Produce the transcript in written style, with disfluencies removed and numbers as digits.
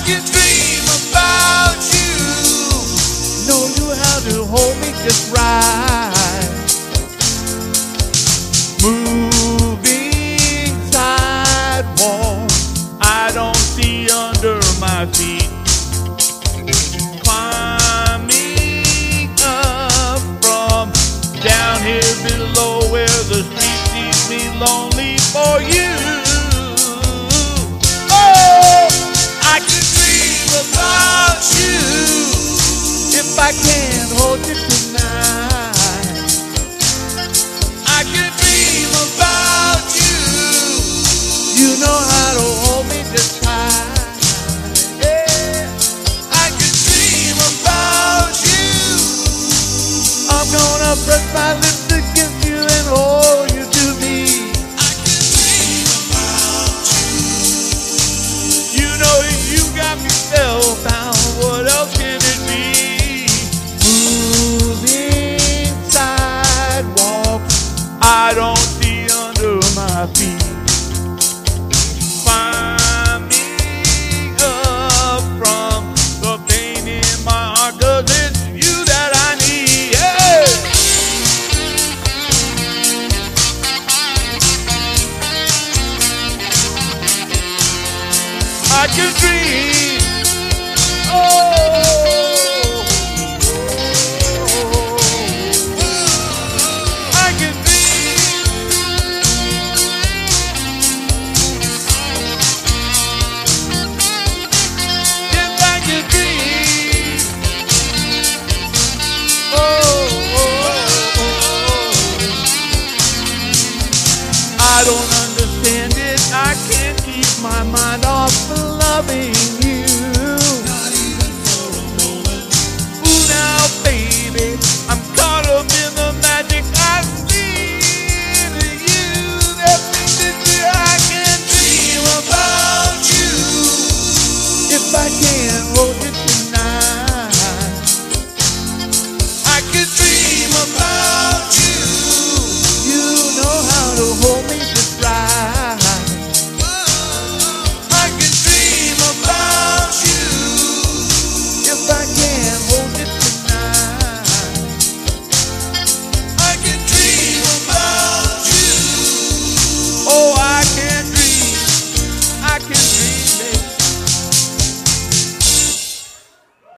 can dream about you. Know you how to hold me just right. Moving sidewalk, I don't see under my feet. Climbing up from down here below where the street sees me lonely for you. Oh, I can dream about you if I can't hold you tonight. I can dream about you. You know how to hold me just tight. Yeah, I can dream about you. I'm gonna press my lips against you and hold you to me. I can dream about you. You know you got me spellbound. What else can it be? Moving sidewalk, I don't see under my feet. Climbing up from the pain in my heart, 'cause it's you that I need. Yeah. I can dream. Oh, I can dream. Yes, I can dream. I don't understand it. I can't keep my mind off of loving you. Not even for a moment. Ooh, now, baby, I'm caught up in the magic I see in you. That makes it clear I can dream Dream about you. if I can't hold you tonight.